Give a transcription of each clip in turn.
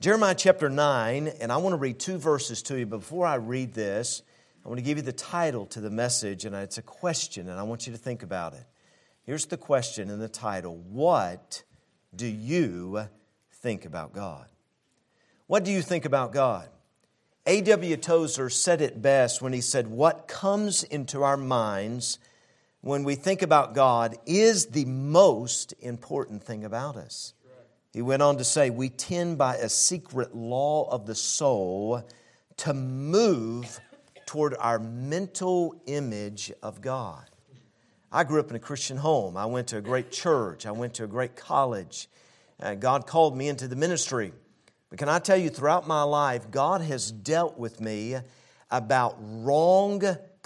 Jeremiah chapter 9, and I want to read two verses to you. But before I read this, I want to give you the title to the message, and it's a question, and I want you to think about it. Here's the question in the title: What do you think about God? What do you think about God? A.W. Tozer said it best when he said, what comes into our minds when we think about God is the most important thing about us. He went on to say, we tend by a secret law of the soul to move toward our mental image of God. I grew up in a Christian home. I went to a great church. I went to a great college. God called me into the ministry. But can I tell you, throughout my life, God has dealt with me about wrong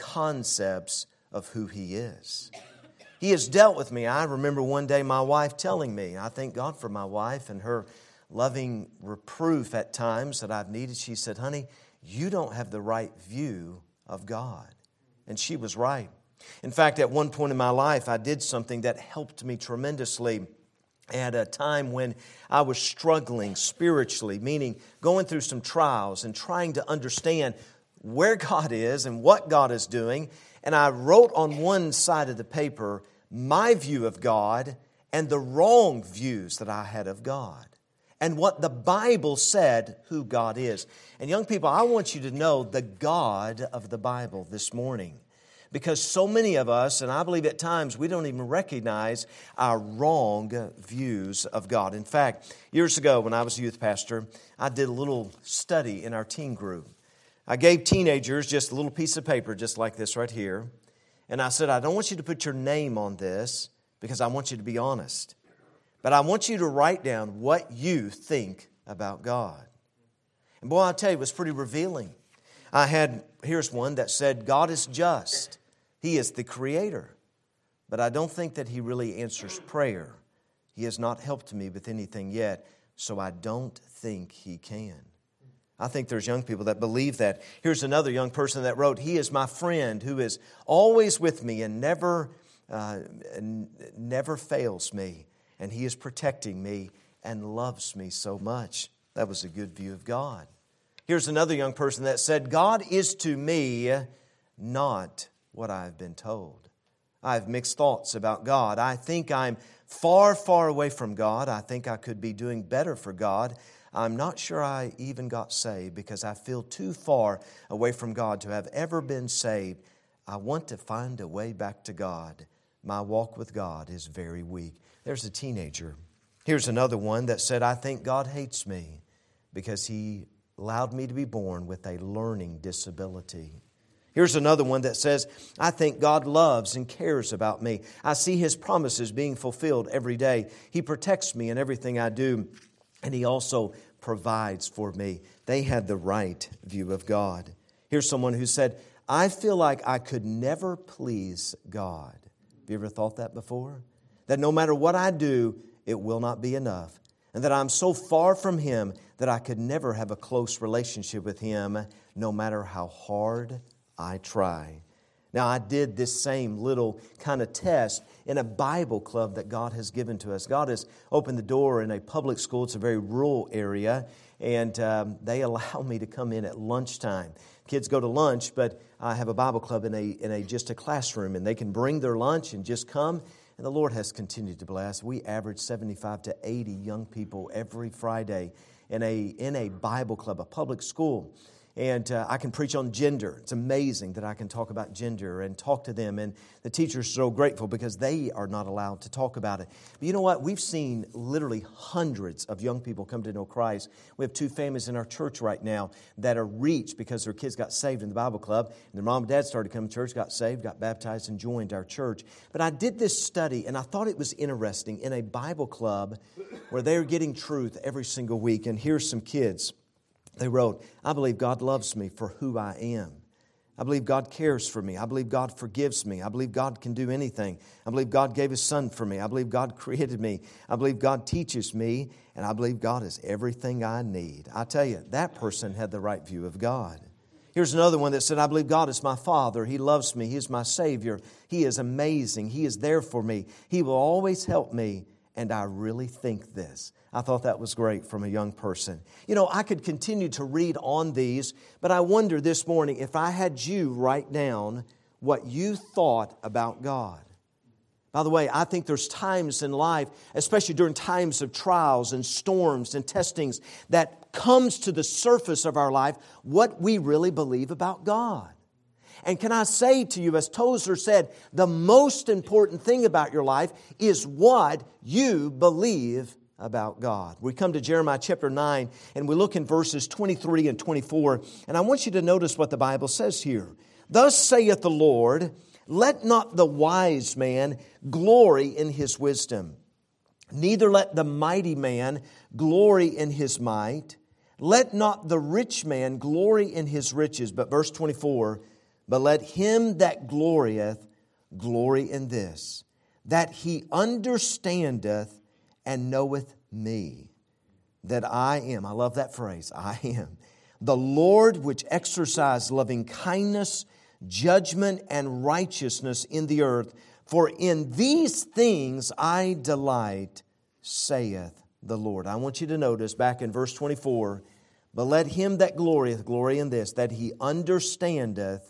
concepts of who He is. He has dealt with me. I remember one day my wife telling me, I thank God for my wife and her loving reproof at times that I've needed. She said, honey, you don't have the right view of God. And she was right. In fact, at one point in my life, I did something that helped me tremendously at a time when I was struggling spiritually, meaning going through some trials and trying to understand where God is and what God is doing. And I wrote on one side of the paper my view of God and the wrong views that I had of God and what the Bible said who God is. And young people, I want you to know the God of the Bible this morning, because so many of us, and I believe at times we don't even recognize our wrong views of God. In fact, years ago when I was a youth pastor, I did a little study in our teen group. I gave teenagers just a little piece of paper just like this right here. And I said, I don't want you to put your name on this because I want you to be honest. But I want you to write down what you think about God. And boy, I'll tell you, it was pretty revealing. Here's one that said, God is just. He is the Creator. But I don't think that He really answers prayer. He has not helped me with anything yet, so I don't think He can. I think there's young people that believe that. Here's another young person that wrote, He is my friend who is always with me and never fails me. And He is protecting me and loves me so much. That was a good view of God. Here's another young person that said, God is to me not what I've been told. I have mixed thoughts about God. I think I'm far, far away from God. I think I could be doing better for God. I'm not sure I even got saved because I feel too far away from God to have ever been saved. I want to find a way back to God. My walk with God is very weak. There's a teenager. Here's another one that said, I think God hates me because He allowed me to be born with a learning disability. Here's another one that says, I think God loves and cares about me. I see His promises being fulfilled every day. He protects me in everything I do, and He also provides for me. They had the right view of God. Here's someone who said, I feel like I could never please God. Have you ever thought that before? That no matter what I do, it will not be enough. And that I'm so far from Him that I could never have a close relationship with Him, no matter how hard I try. Now, I did this same little kind of test in a Bible club that God has given to us. God has opened the door in a public school. It's a very rural area, and they allow me to come in at lunchtime. Kids go to lunch, but I have a Bible club in just a classroom, and they can bring their lunch and just come. And the Lord has continued to bless. We average 75 to 80 young people every Friday in a Bible club, a public school. And I can preach on gender. It's amazing that I can talk about gender and talk to them. And the teachers are so grateful because they are not allowed to talk about it. But you know what? We've seen literally hundreds of young people come to know Christ. We have two families in our church right now that are reached because their kids got saved in the Bible club. And their mom and dad started coming to church, got saved, got baptized, and joined our church. But I did this study, and I thought it was interesting in a Bible club where they're getting truth every single week. And here's some kids. They wrote, I believe God loves me for who I am. I believe God cares for me. I believe God forgives me. I believe God can do anything. I believe God gave His Son for me. I believe God created me. I believe God teaches me. And I believe God is everything I need. I tell you, that person had the right view of God. Here's another one that said, I believe God is my Father. He loves me. He is my Savior. He is amazing. He is there for me. He will always help me. and I really think this. I thought that was great from a young person. You know, I could continue to read on these, but I wonder this morning if I had you write down what you thought about God. By the way, I think there's times in life, especially during times of trials and storms and testings, that comes to the surface of our life what we really believe about God. And can I say to you, as Tozer said, the most important thing about your life is what you believe about God. We come to Jeremiah chapter 9 and we look in verses 23 and 24. And I want you to notice what the Bible says here. Thus saith the Lord, let not the wise man glory in his wisdom, neither let the mighty man glory in his might. Let not the rich man glory in his riches. But verse 24, but let him that glorieth glory in this, that he understandeth and knoweth me, that I am, I love that phrase, I am, the Lord which exercise loving kindness, judgment, and righteousness in the earth. For in these things I delight, saith the Lord. I want you to notice back in verse 24, but let him that glorieth glory in this, that he understandeth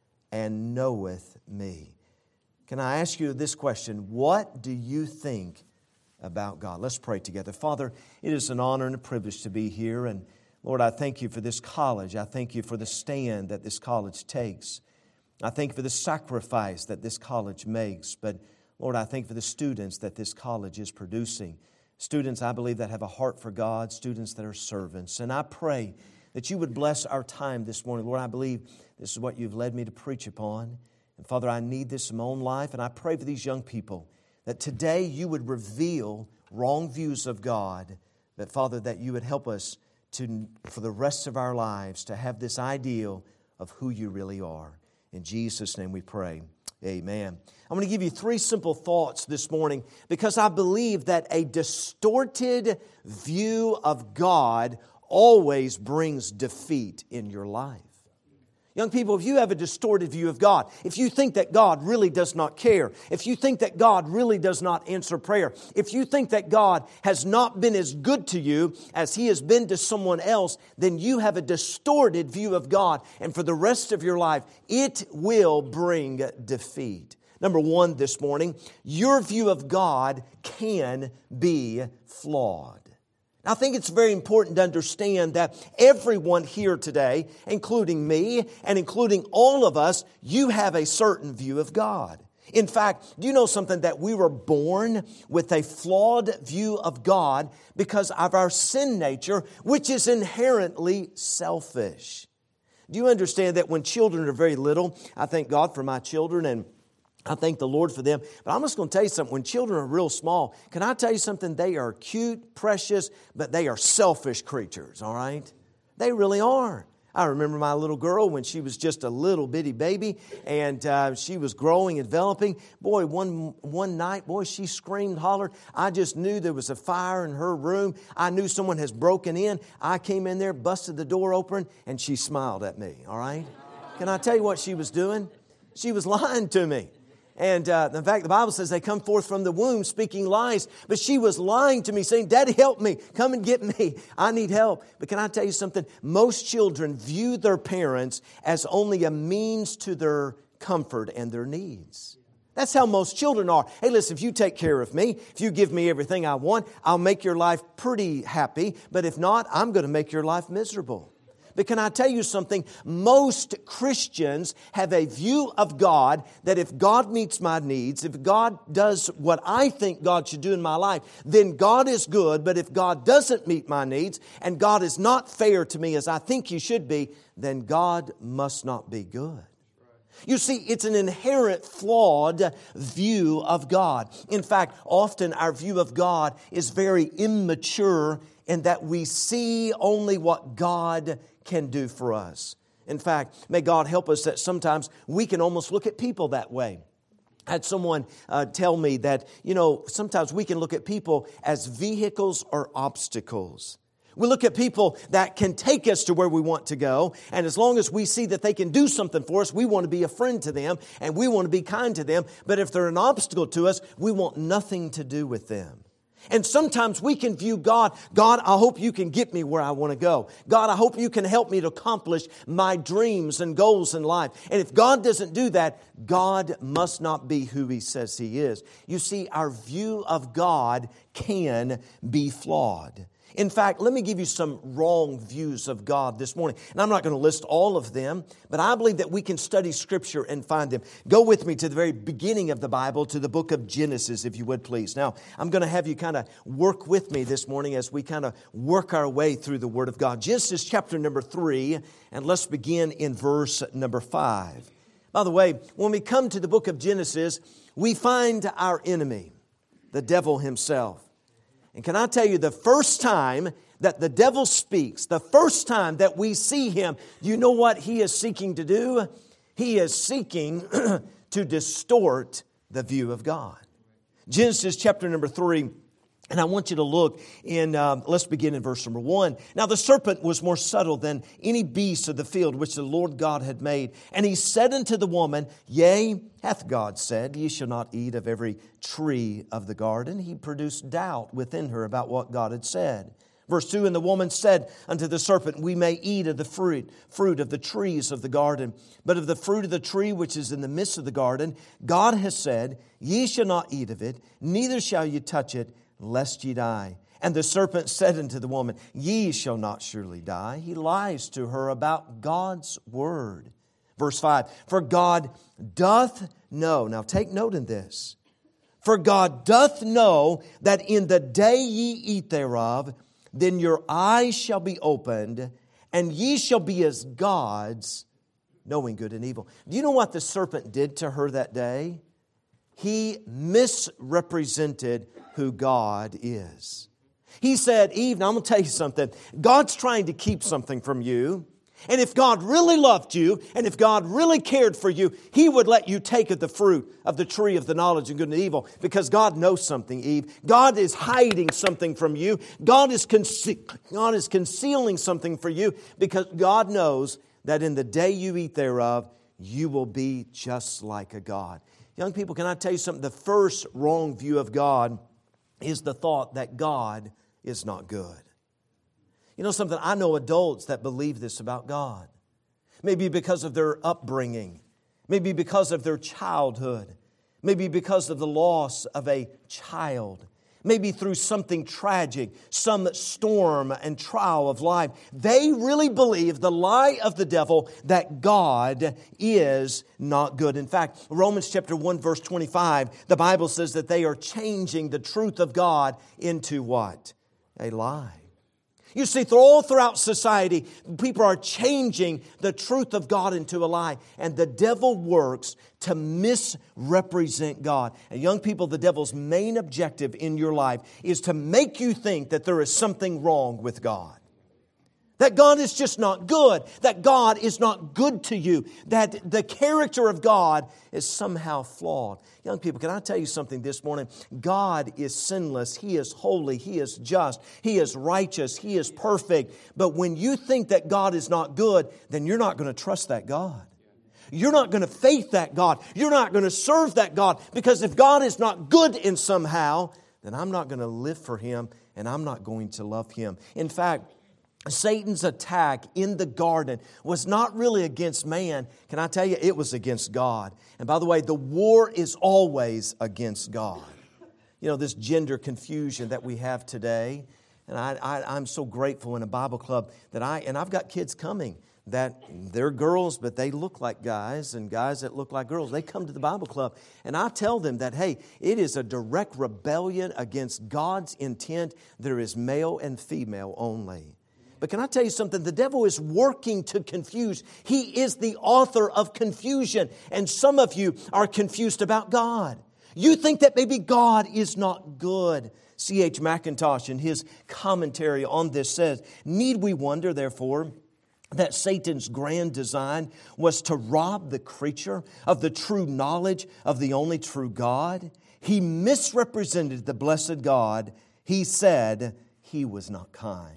and knoweth me. Can I ask you this question? What do you think about God? Let's pray together. Father, it is an honor and a privilege to be here. And Lord, I thank you for this college. I thank you for the stand that this college takes. I thank you for the sacrifice that this college makes. But Lord, I thank you for the students that this college is producing. Students, I believe, that have a heart for God. Students that are servants. And I pray that you would bless our time this morning. Lord, I believe this is what you've led me to preach upon. And Father, I need this in my own life. And I pray for these young people that today you would reveal wrong views of God. But Father, that you would help us to, for the rest of our lives, to have this ideal of who you really are. In Jesus' name we pray. Amen. I'm going to give you 3 simple thoughts this morning because I believe that a distorted view of God always brings defeat in your life. Young people, if you have a distorted view of God, if you think that God really does not care, if you think that God really does not answer prayer, if you think that God has not been as good to you as He has been to someone else, then you have a distorted view of God. And for the rest of your life, it will bring defeat. Number 1 this morning, your view of God can be flawed. I think it's very important to understand that everyone here today, including me and including all of us, you have a certain view of God. In fact, do you know something? That we were born with a flawed view of God because of our sin nature, which is inherently selfish. Do you understand that when children are very little, I thank God for my children and I thank the Lord for them. But I'm just going to tell you something. When children are real small, can I tell you something? They are cute, precious, but they are selfish creatures, all right? They really are. I remember my little girl when she was just a little bitty baby and she was growing and developing. Boy, one night, she screamed, hollered. I just knew there was a fire in her room. I knew someone has broken in. I came in there, busted the door open, and she smiled at me, all right? Can I tell you what she was doing? She was lying to me. And in fact, the Bible says they come forth from the womb speaking lies. But she was lying to me, saying, Daddy, help me. Come and get me. I need help. But can I tell you something? Most children view their parents as only a means to their comfort and their needs. That's how most children are. Hey, listen, if you take care of me, if you give me everything I want, I'll make your life pretty happy. But if not, I'm going to make your life miserable. But can I tell you something? Most Christians have a view of God that if God meets my needs, if God does what I think God should do in my life, then God is good. But if God doesn't meet my needs and God is not fair to me as I think He should be, then God must not be good. You see, it's an inherent flawed view of God. In fact, often our view of God is very immature in that we see only what God can do for us. In fact, may God help us that sometimes we can almost look at people that way. I had someone tell me that, sometimes we can look at people as vehicles or obstacles. We look at people that can take us to where we want to go. And as long as we see that they can do something for us, we want to be a friend to them and we want to be kind to them. But if they're an obstacle to us, we want nothing to do with them. And sometimes we can view God, God, I hope you can get me where I want to go. God, I hope you can help me to accomplish my dreams and goals in life. And if God doesn't do that, God must not be who He says He is. You see, our view of God can be flawed. In fact, let me give you some wrong views of God this morning. And I'm not going to list all of them, but I believe that we can study Scripture and find them. Go with me to the very beginning of the Bible, to the book of Genesis, if you would please. Now, I'm going to have you kind of work with me this morning as we kind of work our way through the Word of God. Genesis chapter number 3, and let's begin in verse number 5. By the way, when we come to the book of Genesis, we find our enemy, the devil himself. And can I tell you, the first time that the devil speaks, the first time that we see him, you know what he is seeking to do? He is seeking to distort the view of God. Genesis chapter number 3, and I want you to look in, let's begin in verse number 1. Now the serpent was more subtle than any beast of the field which the Lord God had made. And he said unto the woman, Yea, hath God said, Ye shall not eat of every tree of the garden? He produced doubt within her about what God had said. Verse 2, And the woman said unto the serpent, We may eat of the fruit of the trees of the garden, but of the fruit of the tree which is in the midst of the garden, God has said, Ye shall not eat of it, neither shall ye touch it, lest ye die. And the serpent said unto the woman, Ye shall not surely die. He lies to her about God's word. Verse 5, For God doth know, now take note in this, For God doth know that in the day ye eat thereof, then your eyes shall be opened, and ye shall be as gods, knowing good and evil. Do you know what the serpent did to her that day? He misrepresented who God is. He said, Eve, now I'm going to tell you something. God's trying to keep something from you. And if God really loved you, and if God really cared for you, He would let you take of the fruit of the tree of the knowledge of good and evil. Because God knows something, Eve. God is hiding something from you. God is concealing something for you. Because God knows that in the day you eat thereof, you will be just like a God. Young people, can I tell you something? The first wrong view of God is the thought that God is not good. You know something? I know adults that believe this about God. Maybe because of their upbringing. Maybe because of their childhood. Maybe because of the loss of a child. Maybe through something tragic, some storm and trial of life. They really believe the lie of the devil that God is not good. In fact, Romans chapter 1 verse 25, the Bible says that they are changing the truth of God into what? A lie. You see, all throughout society, people are changing the truth of God into a lie. And the devil works to misrepresent God. And young people, the devil's main objective in your life is to make you think that there is something wrong with God. That God is just not good. That God is not good to you. That the character of God is somehow flawed. Young people, can I tell you something this morning? God is sinless. He is holy. He is just. He is righteous. He is perfect. But when you think that God is not good, then you're not going to trust that God. You're not going to faith that God. You're not going to serve that God. Because if God is not good in somehow, then I'm not going to live for Him and I'm not going to love Him. In fact, Satan's attack in the garden was not really against man. Can I tell you, it was against God. And by the way, the war is always against God. You know, this gender confusion that we have today. And I'm so grateful in a Bible club that I've got kids coming that they're girls, but they look like guys, and guys that look like girls. They come to the Bible club, and I tell them that, hey, it is a direct rebellion against God's intent. There is male and female only. But can I tell you something? The devil is working to confuse. He is the author of confusion. And some of you are confused about God. You think that maybe God is not good. C.H. Mackintosh in his commentary on this says, Need we wonder, therefore, that Satan's grand design was to rob the creature of the true knowledge of the only true God? He misrepresented the blessed God. He said He was not kind.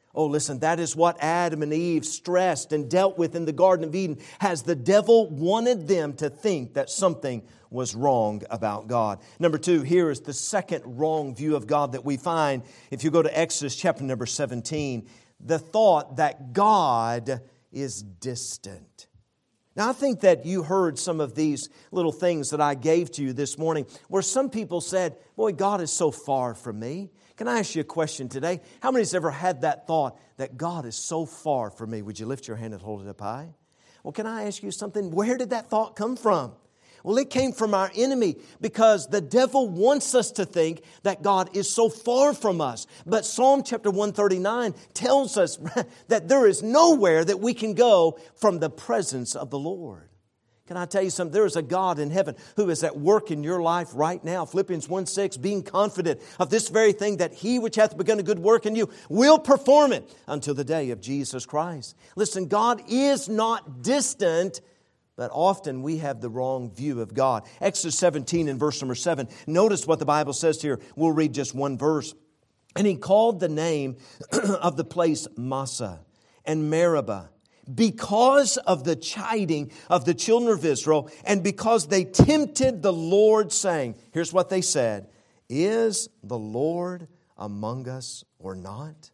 Oh, listen, that is what Adam and Eve stressed and dealt with in the Garden of Eden, as the devil wanted them to think that something was wrong about God. Number 2, here is the second wrong view of God that we find. If you go to Exodus chapter number 17, the thought that God is distant. Now, I think that you heard some of these little things that I gave to you this morning, where some people said, boy, God is so far from me. Can I ask you a question today? How many has ever had that thought that God is so far from me? Would you lift your hand and hold it up high? Well, can I ask you something? Where did that thought come from? Well, it came from our enemy, because the devil wants us to think that God is so far from us. But Psalm chapter 139 tells us that there is nowhere that we can go from the presence of the Lord. Can I tell you something? There is a God in heaven who is at work in your life right now. Philippians 1:6, being confident of this very thing, that He which hath begun a good work in you will perform it until the day of Jesus Christ. Listen, God is not distant, but often we have the wrong view of God. Exodus 17 and verse number 7. Notice what the Bible says here. We'll read just one verse. And He called the name of the place Massah and Meribah, because of the chiding of the children of Israel, and because they tempted the Lord, saying, here's what they said, is the Lord among us or not?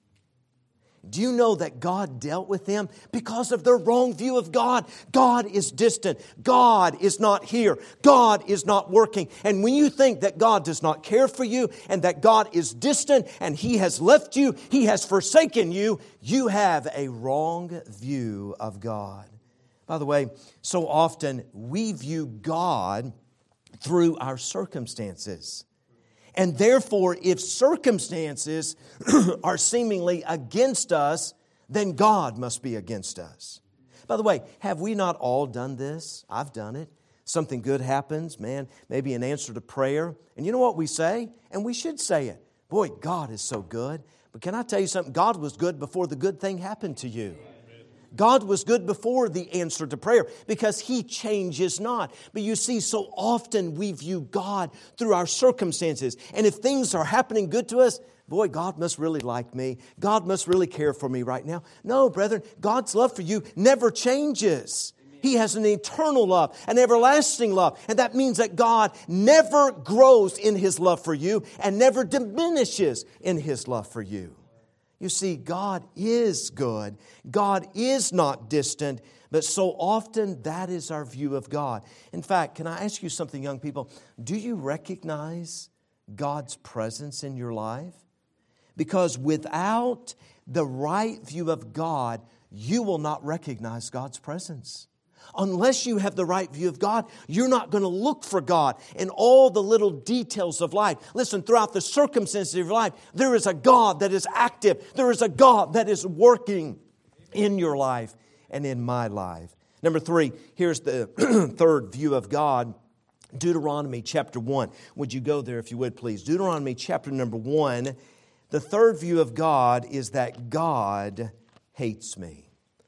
Do you know that God dealt with them because of their wrong view of God? God is distant. God is not here. God is not working. And when you think that God does not care for you, and that God is distant and He has left you, He has forsaken you, you have a wrong view of God. By the way, so often we view God through our circumstances. And therefore, if circumstances are seemingly against us, then God must be against us. By the way, have we not all done this? I've done it. Something good happens, man, maybe an answer to prayer. And you know what we say? And we should say it. Boy, God is so good. But can I tell you something? God was good before the good thing happened to you. God was good before the answer to prayer, because He changes not. But you see, so often we view God through our circumstances. And if things are happening good to us, boy, God must really like me. God must really care for me right now. No, brethren, God's love for you never changes. He has an eternal love, an everlasting love. And that means that God never grows in His love for you and never diminishes in His love for you. You see, God is good. God is not distant, but so often that is our view of God. In fact, can I ask you something, young people? Do you recognize God's presence in your life? Because without the right view of God, you will not recognize God's presence. Unless you have the right view of God, you're not going to look for God in all the little details of life. Listen, throughout the circumstances of your life, there is a God that is active. There is a God that is working in your life and in my life. Number 3, here's the third view of God. Deuteronomy chapter 1. Would you go there if you would, please? Deuteronomy chapter number 1. The third view of God is that God hates me.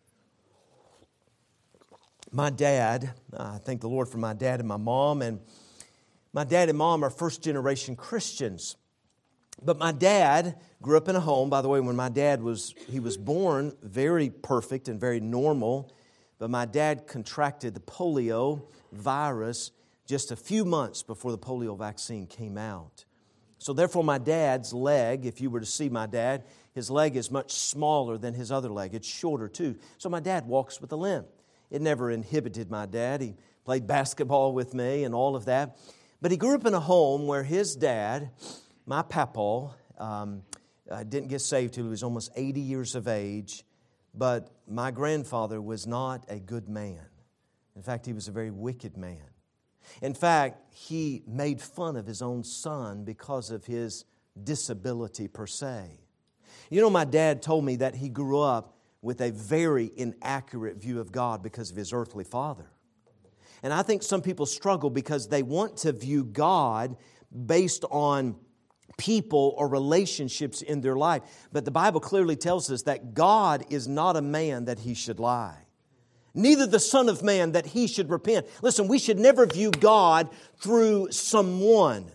My dad, I thank the Lord for my dad and my mom. And my dad and mom are first-generation Christians. But my dad grew up in a home. By the way, when my dad was born very perfect and very normal. But my dad contracted the polio virus just a few months before the polio vaccine came out. So therefore, my dad's leg, if you were to see my dad, his leg is much smaller than his other leg. It's shorter too. So my dad walks with a limp. It never inhibited my dad. He played basketball with me and all of that. But he grew up in a home where his dad, my papaw, didn't get saved till he was almost 80 years of age. But my grandfather was not a good man. In fact, he was a very wicked man. In fact, he made fun of his own son because of his disability per se. You know, my dad told me that he grew up with a very inaccurate view of God because of his earthly father. And I think some people struggle because they want to view God based on people or relationships in their life. But the Bible clearly tells us that God is not a man that He should lie. Neither the Son of Man that He should repent. Listen, we should never view God through someone.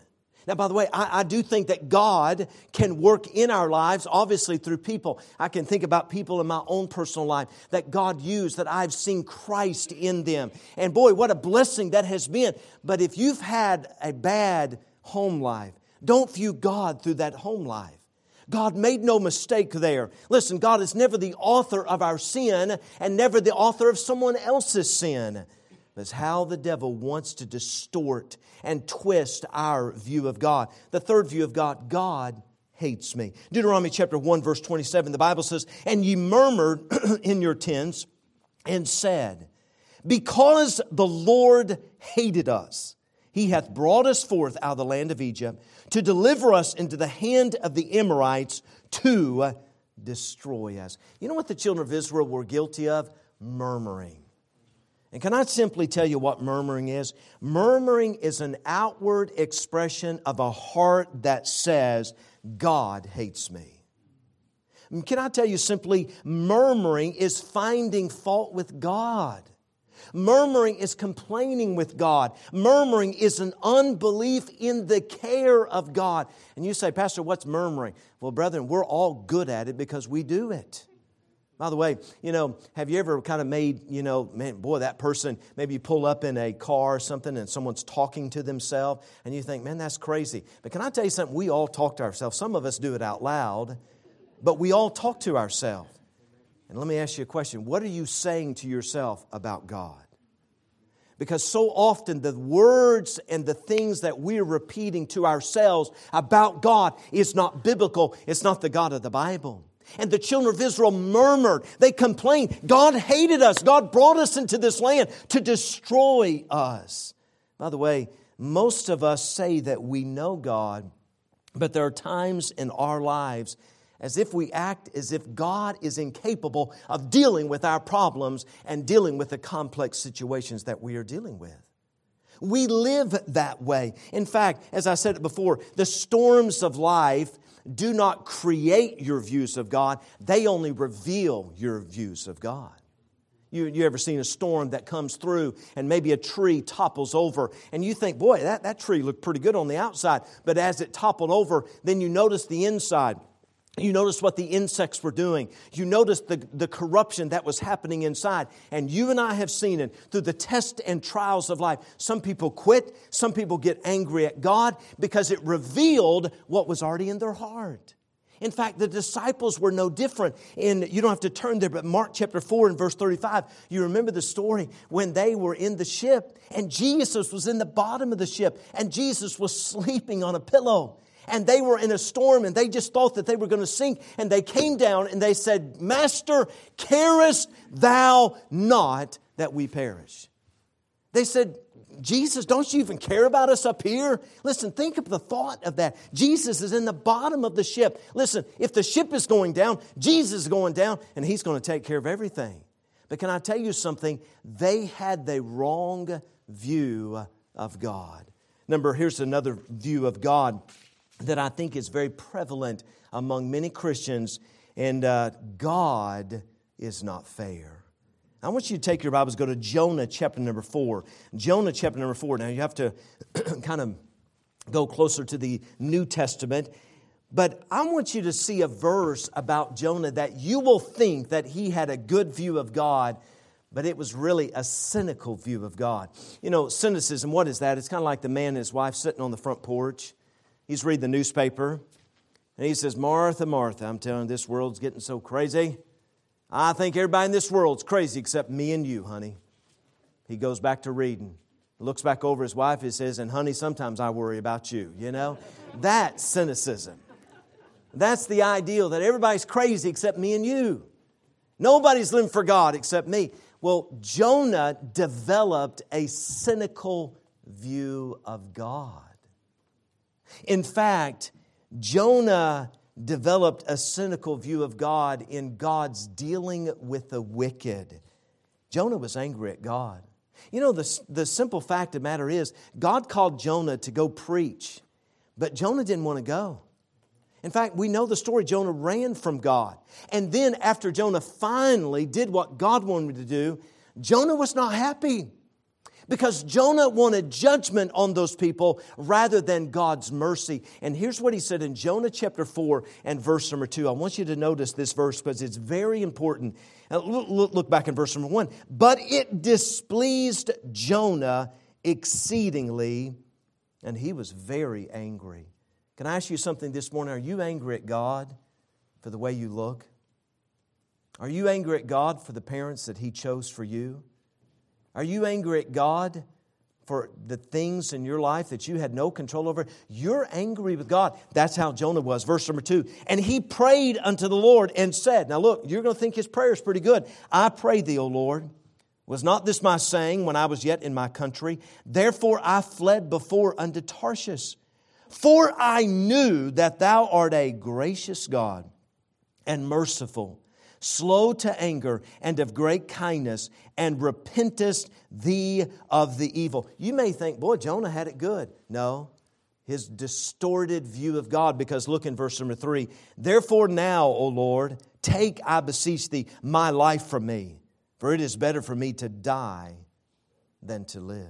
Now, by the way, I do think that God can work in our lives, obviously through people. I can think about people in my own personal life that God used, that I've seen Christ in them. And boy, what a blessing that has been. But if you've had a bad home life, don't view God through that home life. God made no mistake there. Listen, God is never the author of our sin and never the author of someone else's sin. That's how the devil wants to distort and twist our view of God. The third view of God, God hates me. Deuteronomy chapter 1, verse 27, the Bible says, "And ye murmured in your tents and said, Because the Lord hated us, He hath brought us forth out of the land of Egypt to deliver us into the hand of the Amorites to destroy us." You know what the children of Israel were guilty of? Murmuring. And can I simply tell you what murmuring is? Murmuring is an outward expression of a heart that says, God hates me. And can I tell you simply, murmuring is finding fault with God. Murmuring is complaining with God. Murmuring is an unbelief in the care of God. And you say, Pastor, what's murmuring? Well, brethren, we're all good at it because we do it. By the way, have you ever kind of made, man, boy, that person, maybe you pull up in a car or something and someone's talking to themselves and you think, man, that's crazy. But can I tell you something? We all talk to ourselves. Some of us do it out loud, but we all talk to ourselves. And let me ask you a question. What are you saying to yourself about God? Because so often the words and the things that we're repeating to ourselves about God is not biblical. It's not the God of the Bible. And the children of Israel murmured. They complained. God hated us. God brought us into this land to destroy us. By the way, most of us say that we know God, but there are times in our lives as if we act as if God is incapable of dealing with our problems and dealing with the complex situations that we are dealing with. We live that way. In fact, as I said it before, the storms of life do not create your views of God. They only reveal your views of God. You ever seen a storm that comes through and maybe a tree topples over and you think, boy, that tree looked pretty good on the outside. But as it toppled over, then you notice the inside. You notice what the insects were doing. You notice the corruption that was happening inside. And you and I have seen it through the tests and trials of life. Some people quit. Some people get angry at God because it revealed what was already in their heart. In fact, the disciples were no different. You don't have to turn there, but Mark chapter 4 and verse 35, you remember the story when they were in the ship and Jesus was in the bottom of the ship and Jesus was sleeping on a pillow. And they were in a storm and they just thought that they were going to sink. And they came down and they said, Master, carest thou not that we perish? They said, Jesus, don't you even care about us up here? Listen, think of the thought of that. Jesus is in the bottom of the ship. Listen, if the ship is going down, Jesus is going down and He's going to take care of everything. But can I tell you something? They had the wrong view of God. Here's another view of God that I think is very prevalent among many Christians, and God is not fair. I want you to take your Bibles, go to Jonah chapter number 4. Jonah chapter number 4. Now you have to kind of go closer to the New Testament, but I want you to see a verse about Jonah that you will think that he had a good view of God, but it was really a cynical view of God. Cynicism, what is that? It's kind of like the man and his wife sitting on the front porch. He's reading the newspaper, and he says, Martha, Martha, I'm telling you, this world's getting so crazy. I think everybody in this world's crazy except me and you, honey. He goes back to reading, looks back over his wife, and says, and honey, sometimes I worry about you, That's cynicism. That's the ideal that everybody's crazy except me and you. Nobody's living for God except me. Well, Jonah developed a cynical view of God. In fact, Jonah developed a cynical view of God in God's dealing with the wicked. Jonah was angry at God. The simple fact of the matter is, God called Jonah to go preach, but Jonah didn't want to go. In fact, we know the story. Jonah ran from God. And then after Jonah finally did what God wanted him to do, Jonah was not happy. because Jonah wanted judgment on those people rather than God's mercy. And here's what he said in Jonah chapter 4 and verse number 2. I want you to notice this verse because it's very important. Look back in verse number 1. But it displeased Jonah exceedingly, and he was very angry. Can I ask you something this morning? Are you angry at God for the way you look? Are you angry at God for the parents that He chose for you? Are you angry at God for the things in your life that you had no control over? You're angry with God. That's how Jonah was. Verse number 2. And he prayed unto the Lord and said, now look, you're going to think his prayer is pretty good. I pray thee, O Lord. Was not this my saying when I was yet in my country? Therefore I fled before unto Tarshish. For I knew that thou art a gracious God and merciful, slow to anger, and of great kindness, and repentest thee of the evil. You may think, boy, Jonah had it good. No, his distorted view of God, because look in verse number 3. Therefore now, O Lord, take, I beseech thee, my life from me, for it is better for me to die than to live.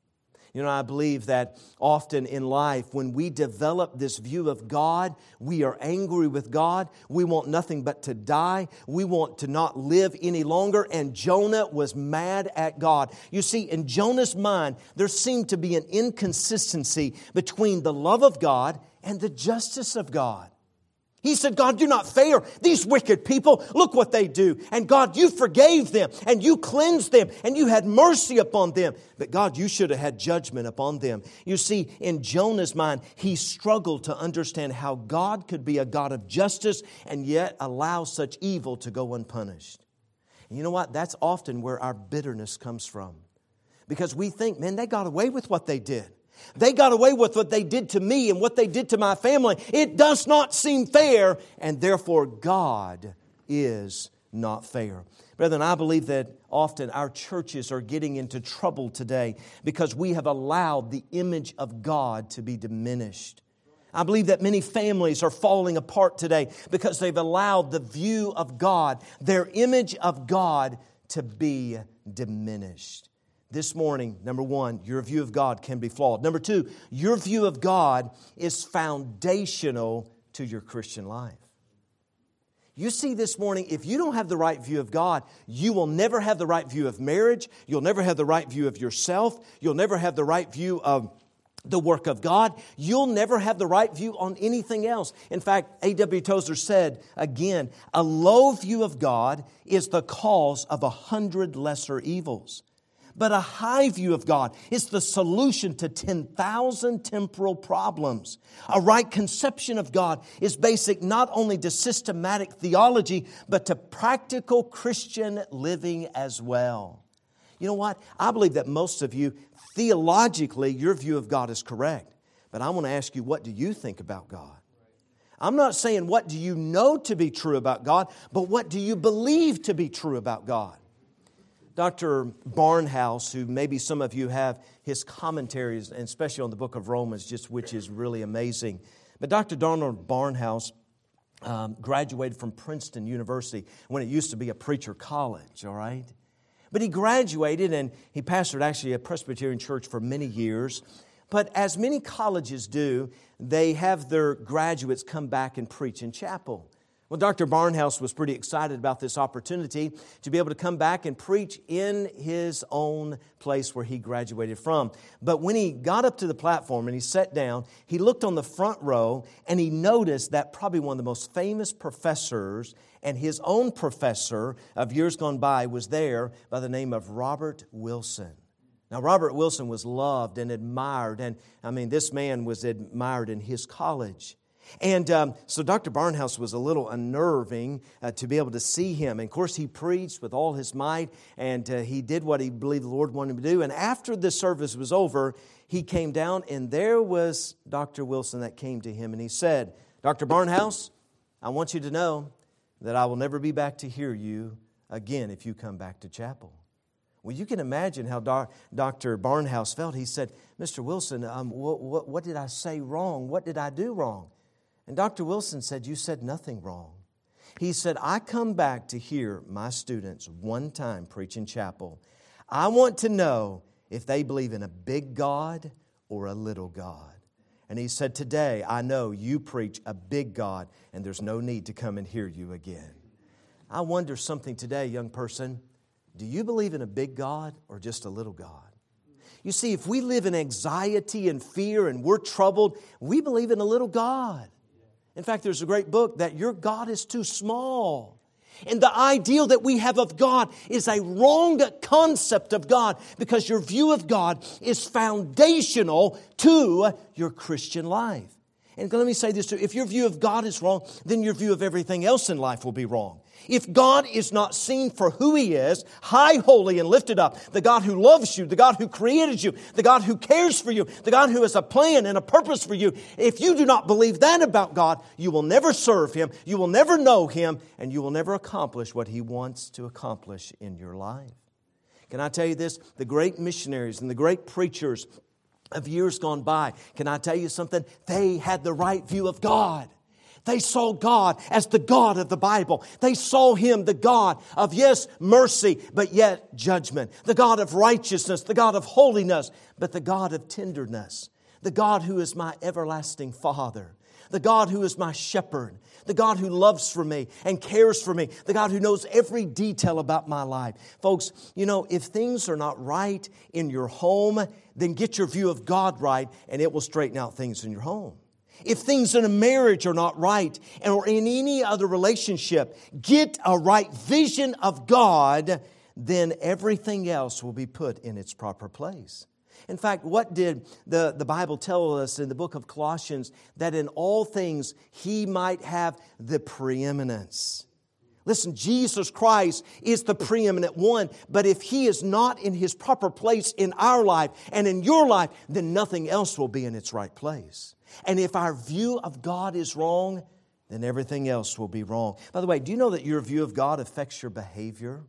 You know, I believe that often in life, when we develop this view of God, we are angry with God. We want nothing but to die. We want to not live any longer. And Jonah was mad at God. You see, in Jonah's mind, there seemed to be an inconsistency between the love of God and the justice of God. He said, God, you're not fair. These wicked people, look what they do. And God, you forgave them and you cleansed them and you had mercy upon them. But God, you should have had judgment upon them. You see, in Jonah's mind, he struggled to understand how God could be a God of justice and yet allow such evil to go unpunished. And you know what? That's often where our bitterness comes from. Because we think, man, they got away with what they did. They got away with what they did to me and what they did to my family. It does not seem fair, and therefore God is not fair. Brethren, I believe that often our churches are getting into trouble today because we have allowed the image of God to be diminished. I believe that many families are falling apart today because they've allowed the view of God, their image of God, to be diminished. This morning, number one, your view of God can be flawed. Number two, your view of God is foundational to your Christian life. You see this morning, if you don't have the right view of God, you will never have the right view of marriage. You'll never have the right view of yourself. You'll never have the right view of the work of God. You'll never have the right view on anything else. In fact, A.W. Tozer said, again, a low view of God is the cause of 100 lesser evils. But a high view of God is the solution to 10,000 temporal problems. A right conception of God is basic not only to systematic theology, but to practical Christian living as well. You know what? I believe that most of you, theologically, your view of God is correct. But I want to ask you, what do you think about God? I'm not saying what do you know to be true about God, but what do you believe to be true about God? Dr. Barnhouse, who maybe some of you have his commentaries, and especially on the book of Romans, just which is really amazing. But Dr. Donald Barnhouse graduated from Princeton University when it used to be a preacher college, all right? But he graduated and he pastored actually a Presbyterian church for many years. But as many colleges do, they have their graduates come back and preach in chapel. Well, Dr. Barnhouse was pretty excited about this opportunity to be able to come back and preach in his own place where he graduated from. But when he got up to the platform and he sat down, he looked on the front row and he noticed that probably one of the most famous professors and his own professor of years gone by was there by the name of Robert Wilson. Now, Robert Wilson was loved and admired, and this man was admired in his college. And so Dr. Barnhouse was a little unnerving to be able to see him. And of course, he preached with all his might, and he did what he believed the Lord wanted him to do. And after the service was over, he came down, and there was Dr. Wilson that came to him. And he said, Dr. Barnhouse, I want you to know that I will never be back to hear you again if you come back to chapel. Well, you can imagine how Dr. Barnhouse felt. He said, Mr. Wilson, what did I say wrong? What did I do wrong? And Dr. Wilson said, you said nothing wrong. He said, I come back to hear my students one time preach in chapel. I want to know if they believe in a big God or a little God. And he said, today I know you preach a big God and there's no need to come and hear you again. I wonder something today, young person. Do you believe in a big God or just a little God? You see, if we live in anxiety and fear and we're troubled, we believe in a little God. In fact, there's a great book that your God is too small. And the ideal that we have of God is a wrong concept of God, because your view of God is foundational to your Christian life. And let me say this too. If your view of God is wrong, then your view of everything else in life will be wrong. If God is not seen for who He is, high, holy, and lifted up, the God who loves you, the God who created you, the God who cares for you, the God who has a plan and a purpose for you, if you do not believe that about God, you will never serve Him, you will never know Him, and you will never accomplish what He wants to accomplish in your life. Can I tell you this? The great missionaries and the great preachers of years gone by, can I tell you something? They had the right view of God. They saw God as the God of the Bible. They saw Him, the God of, yes, mercy, but yet judgment. The God of righteousness, the God of holiness, but the God of tenderness. The God who is my everlasting Father. The God who is my shepherd. The God who loves for me and cares for me. The God who knows every detail about my life. Folks, you know, if things are not right in your home, then get your view of God right and it will straighten out things in your home. If things in a marriage are not right or in any other relationship, get a right vision of God, then everything else will be put in its proper place. In fact, what did the Bible tell us in the book of Colossians? That in all things He might have the preeminence. Listen, Jesus Christ is the preeminent one, but if He is not in His proper place in our life and in your life, then nothing else will be in its right place. And if our view of God is wrong, then everything else will be wrong. By the way, do you know that your view of God affects your behavior?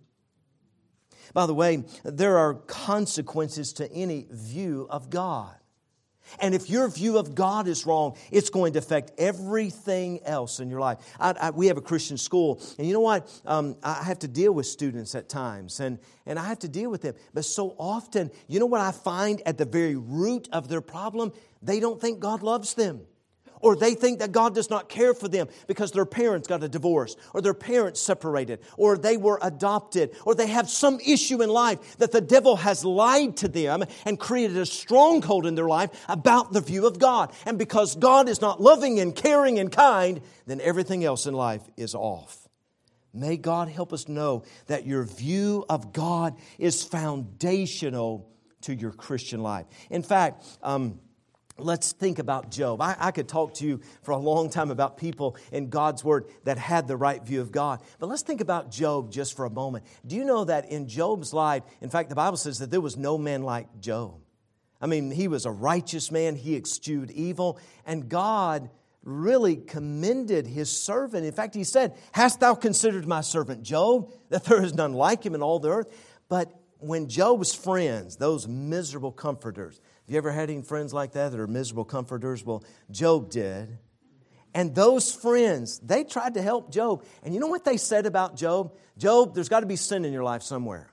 By the way, there are consequences to any view of God. And if your view of God is wrong, it's going to affect everything else in your life. We have a Christian school, and you know what? I have to deal with students at times, and I have to deal with them. But so often, you know what I find at the very root of their problem? They don't think God loves them. Or they think that God does not care for them because their parents got a divorce, or their parents separated, or they were adopted, or they have some issue in life that the devil has lied to them and created a stronghold in their life about the view of God. And because God is not loving and caring and kind, then everything else in life is off. May God help us know that your view of God is foundational to your Christian life. In fact, let's think about Job. I could talk to you for a long time about people in God's Word that had the right view of God. But let's think about Job just for a moment. Do you know that in Job's life, in fact, the Bible says that there was no man like Job. I mean, he was a righteous man. He eschewed evil. And God really commended His servant. In fact, He said, "Hast thou considered my servant Job, that there is none like him in all the earth?" But when Job's friends, those miserable comforters, have you ever had any friends like that are miserable comforters? Well, Job did. And those friends, they tried to help Job. And you know what they said about Job? Job, there's got to be sin in your life somewhere.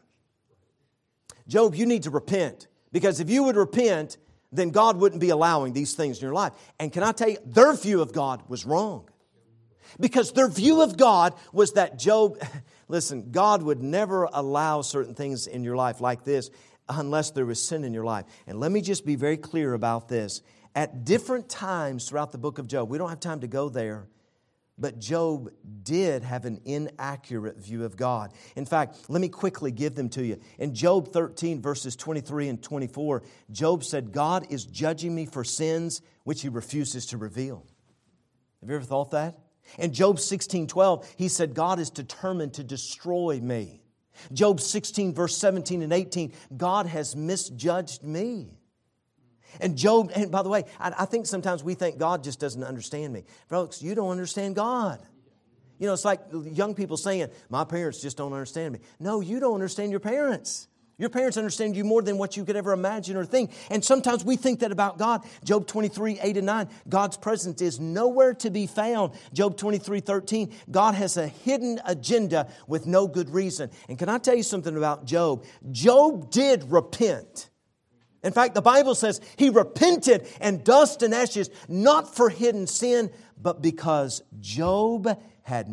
Job, you need to repent. Because if you would repent, then God wouldn't be allowing these things in your life. And can I tell you, their view of God was wrong. Because their view of God was that Job, listen, God would never allow certain things in your life like this unless there was sin in your life. And let me just be very clear about this. At different times throughout the book of Job, we don't have time to go there, but Job did have an inaccurate view of God. In fact, let me quickly give them to you. In Job 13, verses 23 and 24, Job said, "God is judging me for sins which He refuses to reveal." Have you ever thought that? In Job 16:12, he said, "God is determined to destroy me." Job 16, verse 17 and 18, "God has misjudged me." And Job, and by the way, I think sometimes we think God just doesn't understand me. Folks, you don't understand God. You know, it's like young people saying, "My parents just don't understand me." No, you don't understand your parents. Your parents understand you more than what you could ever imagine or think. And sometimes we think that about God. Job 23, 8 and 9, God's presence is nowhere to be found. Job 23, 13, God has a hidden agenda with no good reason. And can I tell you something about Job? Job did repent. In fact, the Bible says he repented in dust and ashes, not for hidden sin, but because Job had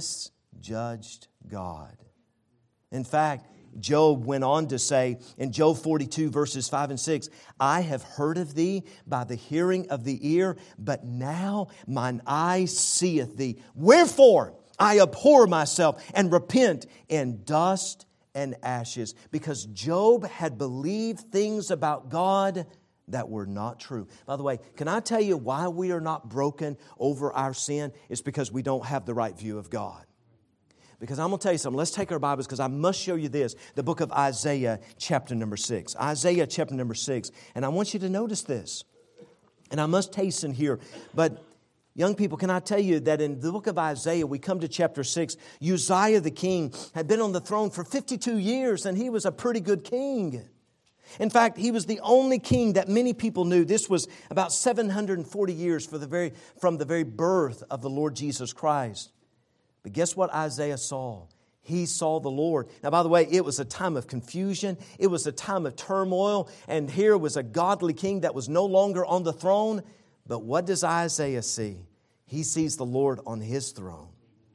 misjudged God. In fact, Job went on to say in Job 42 verses 5 and 6, I have heard of thee by the hearing of the ear, but now mine eye seeth thee. Wherefore I abhor myself and repent in dust and ashes. Because Job had believed things about God that were not true. By the way, can I tell you why we are not broken over our sin? It's because we don't have the right view of God. Because I'm going to tell you something. Let's take our Bibles because I must show you this. The book of Isaiah chapter number 6. Isaiah chapter number 6. And I want you to notice this. And I must hasten here. But young people, can I tell you that in the book of Isaiah, we come to chapter 6. Uzziah the king had been on the throne for 52 years and he was a pretty good king. In fact, he was the only king that many people knew. This was about 740 years from the very birth of the Lord Jesus Christ. But guess what Isaiah saw? He saw the Lord. Now, by the way, it was a time of confusion. It was a time of turmoil. And here was a godly king that was no longer on the throne. But what does Isaiah see? He sees the Lord on His throne.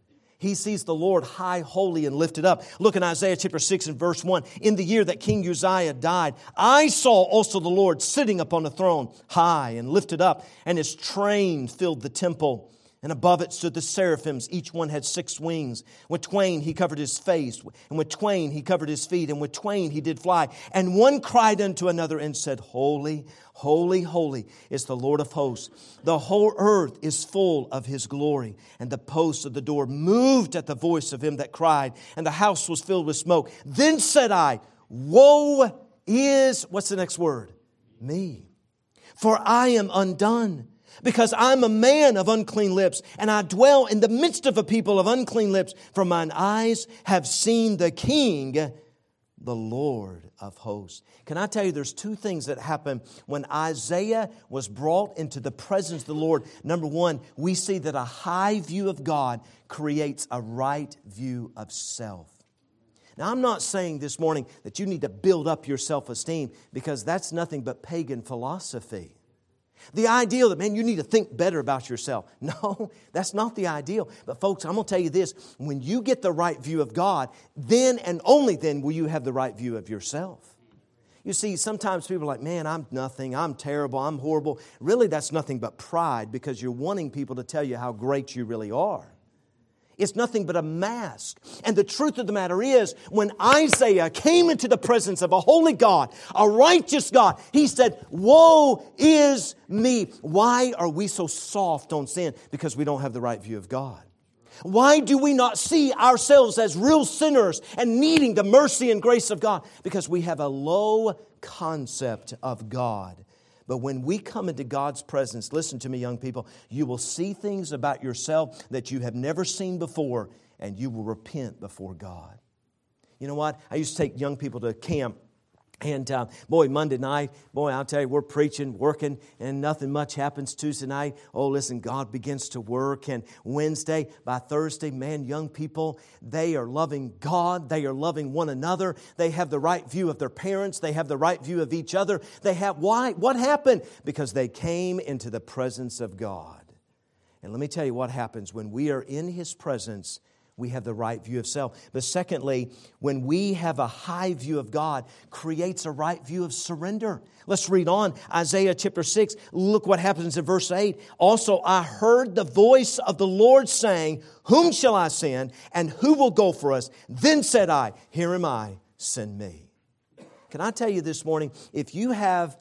He sees the Lord high, holy, and lifted up. Look in Isaiah chapter 6 and verse 1. In the year that King Uzziah died, I saw also the Lord sitting upon a throne, high and lifted up, and His train filled the temple. And above it stood the seraphims. Each one had 6 wings. With twain he covered his face, and with twain he covered his feet, and with twain he did fly. And one cried unto another and said, Holy, holy, holy is the Lord of hosts. The whole earth is full of His glory. And the posts of the door moved at the voice of him that cried, and the house was filled with smoke. Then said I, Woe is, what's the next word? Me. For I am undone. Because I'm a man of unclean lips, and I dwell in the midst of a people of unclean lips. For mine eyes have seen the King, the Lord of hosts. Can I tell you, there's 2 things that happen when Isaiah was brought into the presence of the Lord. Number 1, we see that a high view of God creates a right view of self. Now, I'm not saying this morning that you need to build up your self-esteem, because that's nothing but pagan philosophy. The ideal that, man, you need to think better about yourself. No, that's not the ideal. But folks, I'm going to tell you this. When you get the right view of God, then and only then will you have the right view of yourself. You see, sometimes people are like, man, I'm nothing. I'm terrible. I'm horrible. Really, that's nothing but pride, because you're wanting people to tell you how great you really are. It's nothing but a mask. And the truth of the matter is, when Isaiah came into the presence of a holy God, a righteous God, he said, Woe is me. Why are we so soft on sin? Because we don't have the right view of God. Why do we not see ourselves as real sinners and needing the mercy and grace of God? Because we have a low concept of God. But when we come into God's presence, listen to me, young people, you will see things about yourself that you have never seen before, and you will repent before God. You know what? I used to take young people to camp. And Monday night, I'll tell you, we're preaching, working, and nothing much happens. Tuesday night, listen, God begins to work. And Wednesday, by Thursday, man, young people, they are loving God. They are loving one another. They have the right view of their parents. They have the right view of each other. Why? What happened? Because they came into the presence of God. And let me tell you what happens when we are in His presence. We have the right view of self. But secondly, when we have a high view of God, creates a right view of surrender. Let's read on. Isaiah chapter 6, look what happens in verse 8. Also, I heard the voice of the Lord saying, Whom shall I send, and who will go for us? Then said I, Here am I, send me. Can I tell you this morning, if you have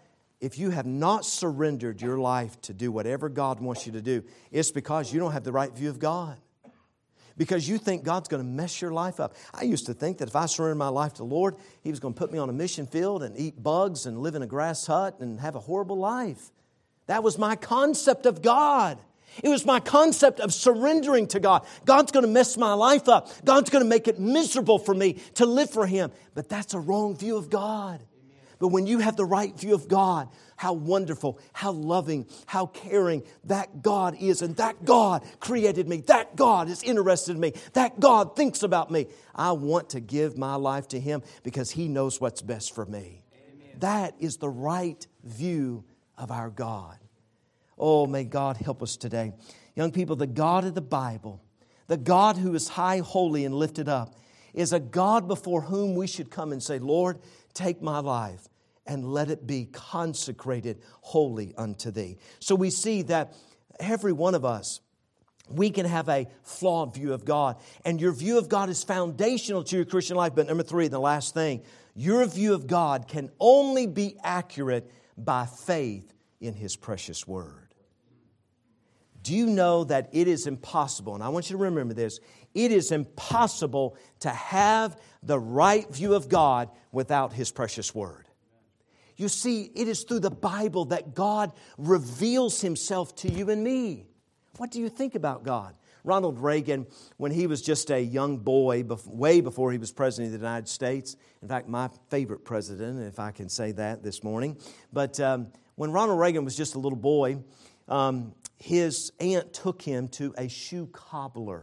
not surrendered your life to do whatever God wants you to do, it's because you don't have the right view of God. Because you think God's going to mess your life up. I used to think that if I surrendered my life to the Lord, He was going to put me on a mission field and eat bugs and live in a grass hut and have a horrible life. That was my concept of God. It was my concept of surrendering to God. God's going to mess my life up. God's going to make it miserable for me to live for Him. But that's a wrong view of God. But when you have the right view of God, how wonderful, how loving, how caring that God is. And that God created me. That God is interested in me. That God thinks about me. I want to give my life to Him because He knows what's best for me. That is the right view of our God. Oh, may God help us today. Young people, the God of the Bible, the God who is high, holy, and lifted up, is a God before whom we should come and say, Lord, take my life and let it be consecrated wholly unto Thee. So we see that every one of us, we can have a flawed view of God. And your view of God is foundational to your Christian life. But number three, the last thing, your view of God can only be accurate by faith in His precious Word. Do you know that it is impossible, and I want you to remember this, it is impossible to have the right view of God without His precious Word. You see, it is through the Bible that God reveals Himself to you and me. What do you think about God? Ronald Reagan, when he was just a young boy, way before he was President of the United States, in fact, my favorite president, if I can say that this morning, but when Ronald Reagan was just a little boy, his aunt took him to a shoe cobbler.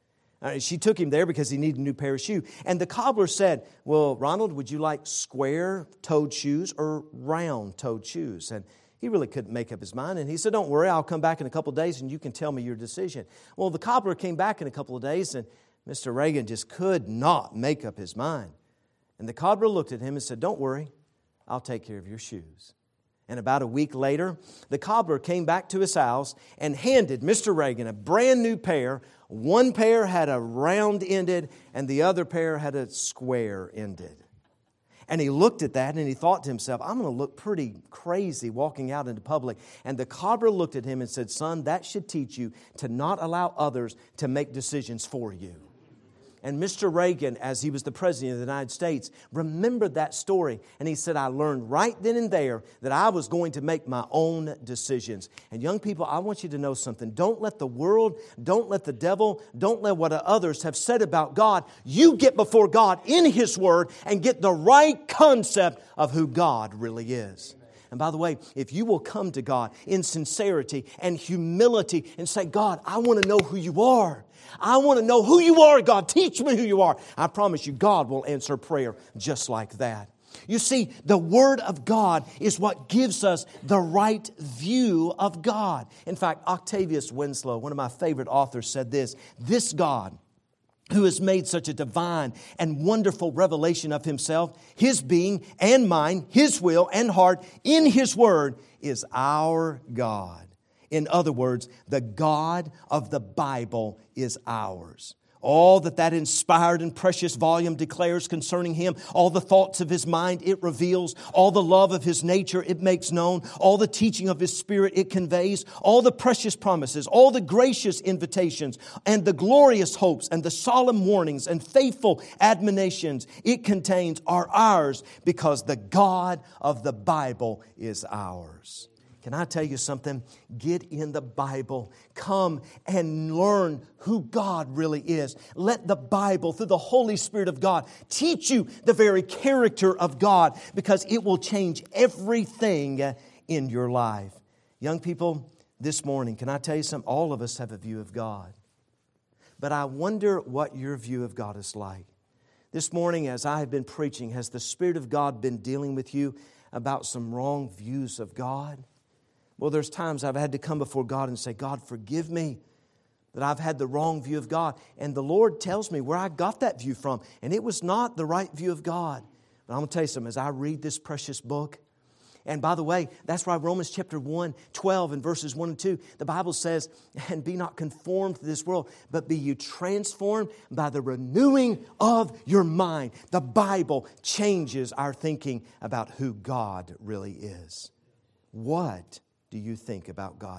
She took him there because he needed a new pair of shoes. And the cobbler said, well, Ronald, would you like square-toed shoes or round-toed shoes? And he really couldn't make up his mind. And he said, don't worry, I'll come back in a couple of days and you can tell me your decision. Well, the cobbler came back in a couple of days and Mr. Reagan just could not make up his mind. And the cobbler looked at him and said, don't worry, I'll take care of your shoes. And about a week later, the cobbler came back to his house and handed Mr. Reagan a brand new pair. One pair had a round-ended and the other pair had a square-ended. And he looked at that and he thought to himself, I'm going to look pretty crazy walking out into public. And the cobbler looked at him and said, son, that should teach you to not allow others to make decisions for you. And Mr. Reagan, as he was the President of the United States, remembered that story. And he said, I learned right then and there that I was going to make my own decisions. And young people, I want you to know something. Don't let the world, don't let the devil, don't let what others have said about God. You get before God in His Word and get the right concept of who God really is. And by the way, if you will come to God in sincerity and humility and say, God, I want to know who you are. I want to know who you are, God. Teach me who you are. I promise you, God will answer prayer just like that. You see, the Word of God is what gives us the right view of God. In fact, Octavius Winslow, one of my favorite authors, said this God, who has made such a divine and wonderful revelation of Himself, His being and mind, His will and heart in His Word, is our God. In other words, the God of the Bible is ours. All that inspired and precious volume declares concerning Him, all the thoughts of His mind it reveals, all the love of His nature it makes known, all the teaching of His Spirit it conveys, all the precious promises, all the gracious invitations, and the glorious hopes, and the solemn warnings, and faithful admonitions it contains are ours because the God of the Bible is ours. Can I tell you something? Get in the Bible. Come and learn who God really is. Let the Bible, through the Holy Spirit of God, teach you the very character of God because it will change everything in your life. Young people, this morning, can I tell you something? All of us have a view of God. But I wonder what your view of God is like. This morning, as I have been preaching, has the Spirit of God been dealing with you about some wrong views of God? Well, there's times I've had to come before God and say, God, forgive me that I've had the wrong view of God. And the Lord tells me where I got that view from. And it was not the right view of God. But I'm going to tell you something. As I read this precious book, and by the way, that's why Romans chapter 1, 12 and verses 1 and 2, the Bible says, and be not conformed to this world, but be you transformed by the renewing of your mind. The Bible changes our thinking about who God really is. What do you think about God